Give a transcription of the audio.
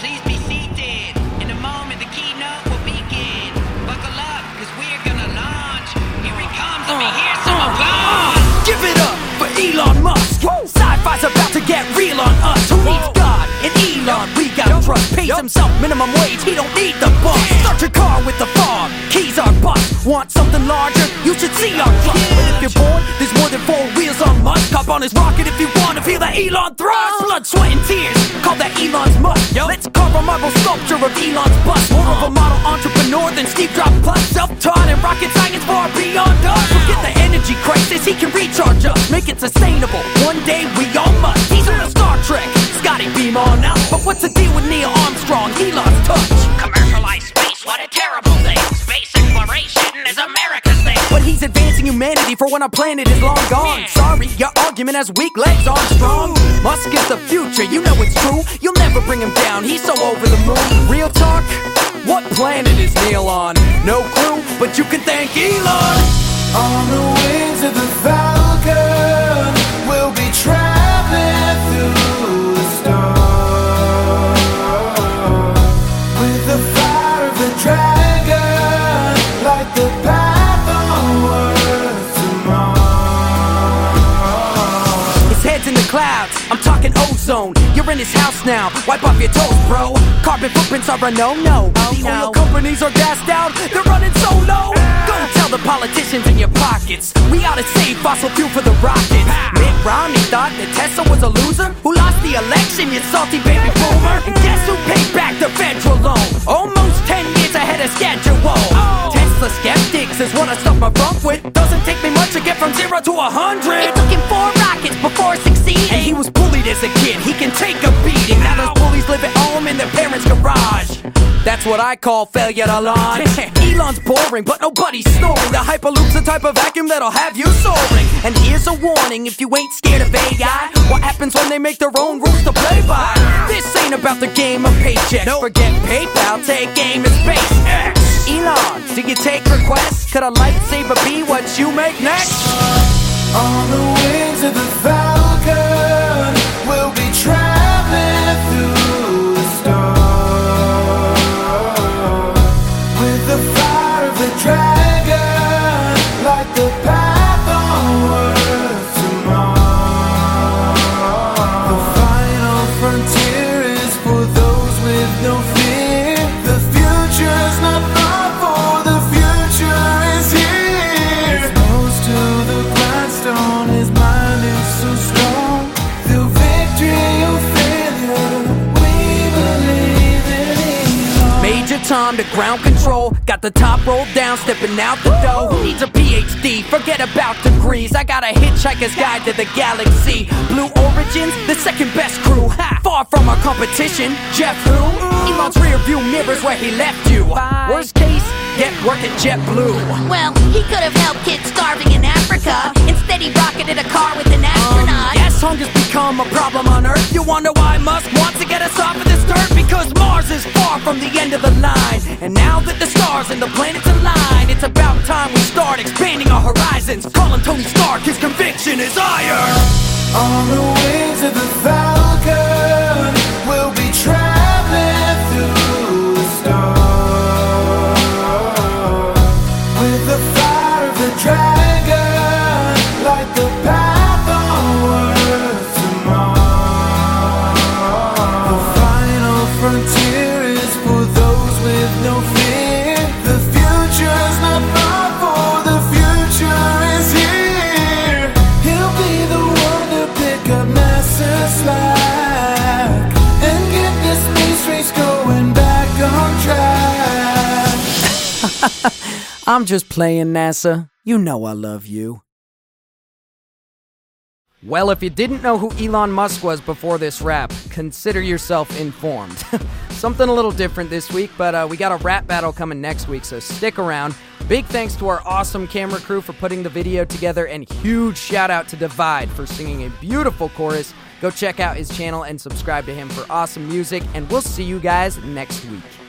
Please be seated. In a moment, the keynote will begin. Buckle up, cause we're gonna launch. Here he comes, let me hear some applause. Give it up for Elon Musk. Sci-fi's about to get real on us. Who needs God and Elon? We got trust. Pays himself minimum wage, he don't need the bus. Start your car with the fog, keys are bust. Want something larger? You should see our truck. But if you're bored, there's more than 4 wheels on Musk. Hop on his rocket if you want to feel that Elon thrust. Blood, sweat, and tears, call that Elon's must. Let's carve a marble sculpture of Elon's bust. More of a model entrepreneur than Steve Jobs plus. Self-taught and rocket science far beyond us. Forget the energy crisis, he can recharge us. Make it sustainable, one day we all must. He's on a Star Trek, Scotty beam on out. But what's the deal with Neil Armstrong? He lost touch. Commercialized space, what a terrible thing. Space exploration is America's thing. But he's advancing humanity for when our planet is long gone. Sorry, your argument has weak legs, Armstrong. Musk is the future, you know it's true. You'll never bring him down, he's so over the moon. Real talk, what planet is Neil on? No clue, but you can thank Elon. On the wings of the Falcon, we'll be traveling through the storm. With the fire of the dragon, like the path onward to Mars. His head's in the clouds, I'm talking ozone. You're in his house now, wipe off your toes, bro. Carbon footprints are a no-no. The oil companies are gassed out, they're running so low. Go tell the politicians in your pockets, we ought to save fossil fuel for the rockets. Mitt Romney thought that Tesla was a loser who lost the election, you salty baby boomer. And guess who paid back the federal loan? Almost 10 years ahead of schedule. Tesla skeptics is what I stuff my front with. Doesn't take me much to get from 0 to 100. It took him 4 rockets before succeeding. And he was bullied as a kid, he can take a beating. Now those bullies live at home in their parents' garage. That's what I call failure to launch. Elon's boring, but nobody's snoring. The Hyperloop's the type of vacuum that'll have you soaring. And here's a warning, if you ain't scared of AI, what happens when they make their own rules to play by? This ain't about the game of paychecks. Forget PayPal, take aim at SpaceX. Elon, do you take requests? Could a lightsaber be what you make next? On the wings of the Falcon, we'll be traveling through the storm. With the fire of the dragon, like the path onward to Mars. The final frontier is for those with no fear. The future's not far, for the future is here. Exposed to the grindstone, his mind is so strong. Through victory or failure, we believe in Elon. Major Tom to ground control. Got the top rolled down, stepping out the door. Who needs a PhD? Forget about degrees. I got a hitchhiker's guide to the galaxy. Blue Origins, the second best crew. Ha! Far from our competition. Jeff who? Elon's rear view mirrors where he left you. Worst case, get work at JetBlue. Well, he could have helped kids starving in Africa. Instead, he rocketed a car with an astronaut. Yes, hunger's become a problem on Earth. You wonder why Musk wants to get us off of this dirt? Because Mars is far from the end of the line. And now that the stars and the planets align, it's about time we start expanding our horizons. Call him Tony Stark, his conviction is iron. On the wings of the Falcon, we'll be traveling through the storm. With the fire of the dragon, like the path onward to Mars. The final frontier is for those with no fear. The future's not far, for the future is here. He'll be the one to pick up massive slack and get the space race going back on track. I'm just playing, NASA. You know I love you. Well, if you didn't know who Elon Musk was before this rap, consider yourself informed. Something a little different this week, but we got a rap battle coming next week, so stick around. Big thanks to our awesome camera crew for putting the video together, and huge shout out to Divide for singing a beautiful chorus. Go check out his channel and subscribe to him for awesome music, and we'll see you guys next week.